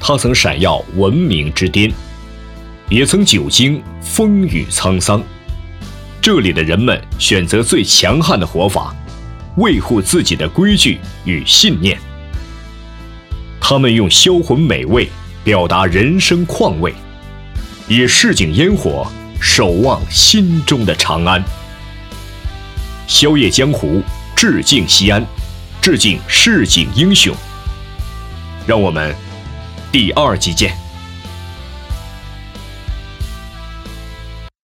它曾闪耀文明之巅，也曾久经风雨沧桑。这里的人们选择最强悍的活法，维护自己的规矩与信念。他们用销魂美味表达人生况味，以市井烟火守望心中的长安。宵夜江湖，致敬西安，致敬市井英雄。让我们第2集见。